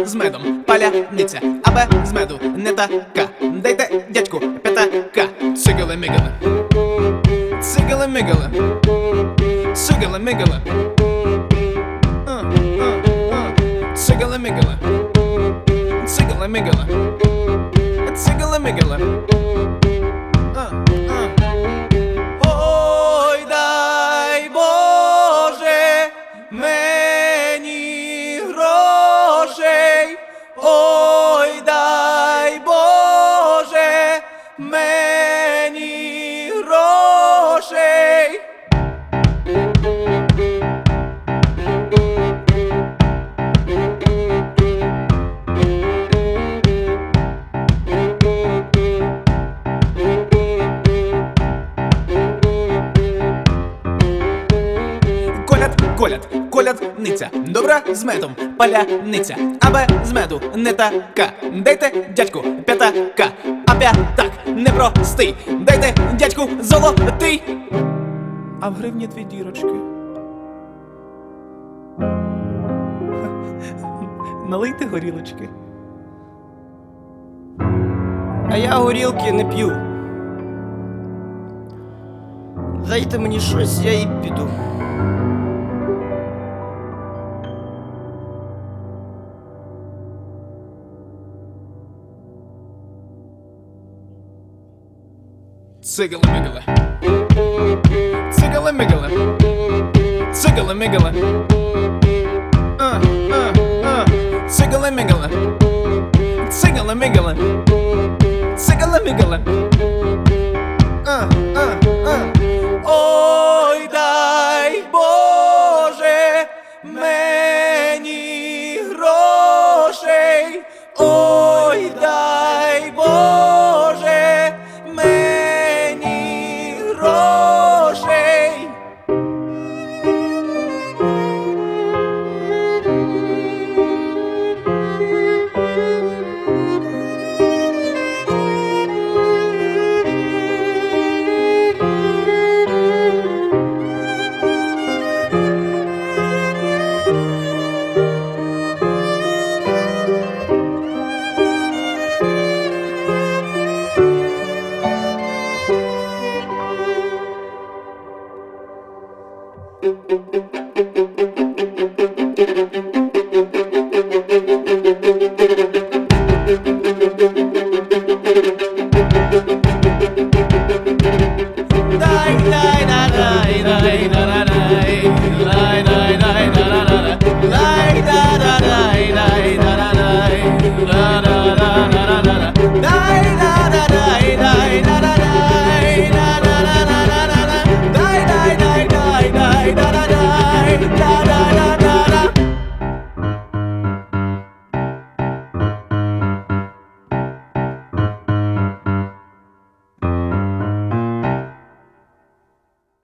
з медом, паляниця, аби з меду не така. Дайте дядьку п'ятака. Цигали-мигали, цигали-мигали, цигали-мигали, цигали-мигали, цигали-мигали, цигали-мигали. Ой, дай Боже мені грошей, ой, дай Боже мені грошей. Колядниця, добра з медом, паляниця, аби з меду не така. Дайте дядьку п'ятака, а п'ятак непростий. Дайте дядьку золотий. А в гривні 2 дірочки. Налийте горілочки. А я горілки не п'ю. Дайте мені щось, я і піду. Цигали-мигали, цигали-мигали, цигали-мигали, цигали-мигали, цигали-мигали, цигали-мигали. Ой, дай Боже мені грошей, ой, дай Боже мені грошей.